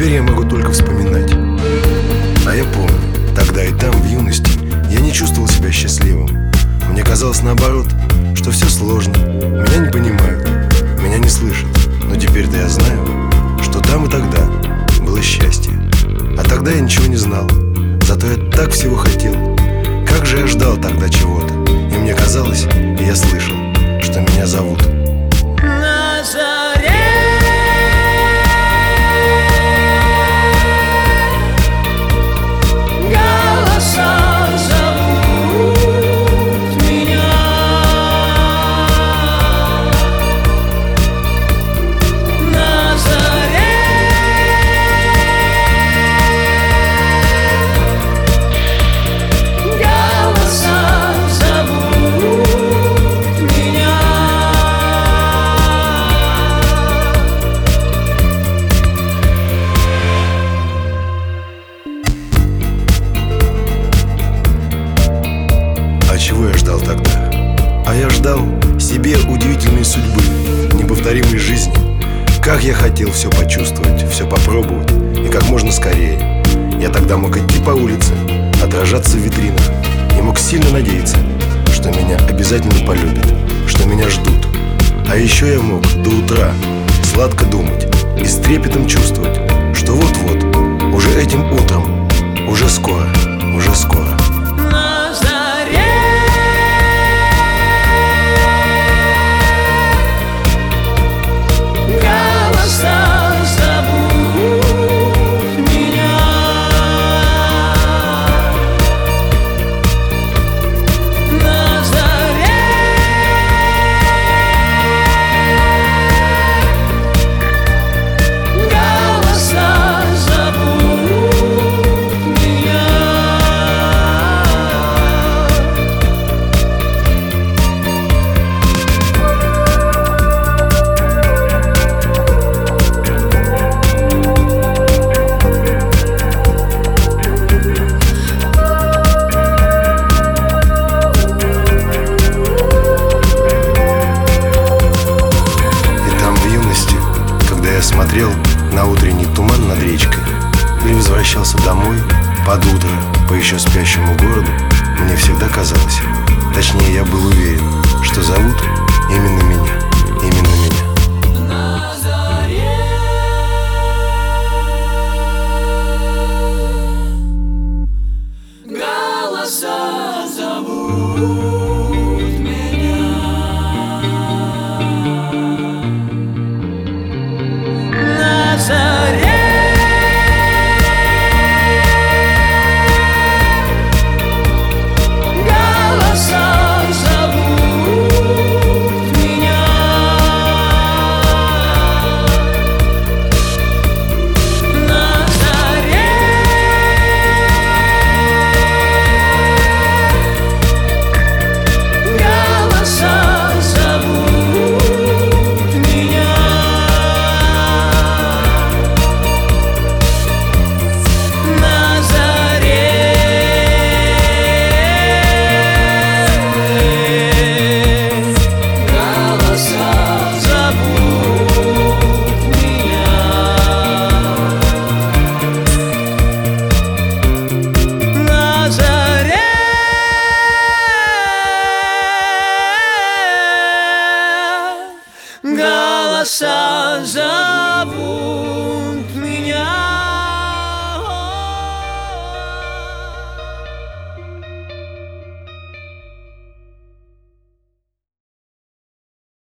теперь я могу только вспоминать. А я помню, тогда и там, в юности, я не чувствовал себя счастливым. Мне казалось наоборот, что все сложно, меня не понимают, меня не слышат. Но теперь-то я знаю, что там и тогда было счастье. А тогда я ничего не знал, зато я так всего хотел. Как же я ждал тогда чего-то, и мне казалось, и я слышал, что меня зовут. На заре голоса зовут меня. На заре голоса зовут меня. А чего я ждал тогда? А я ждал себе удивительной судьбы, неповторимой жизни. Как я хотел все почувствовать, все попробовать, и как можно скорее. Я тогда мог идти по улице, отражаться в витринах, и мог сильно надеяться, что меня обязательно полюбят, что меня ждут. А еще я мог до утра сладко думать и с трепетом чувствовать, что вот-вот, уже этим утром, уже скоро, уже скоро. На заре голоса зовут меня. На заре голоса зовут меня. Смотрел на утренний туман над речкой или возвращался домой под утро по еще спящему городу, мне всегда казалось, точнее я был уверен, что зовут именно меня, именно меня. На заре голоса зовут меня. На заре голоса зовут меня. На заре голоса зовут меня. На заре голоса зовут меня. На заре голоса зовут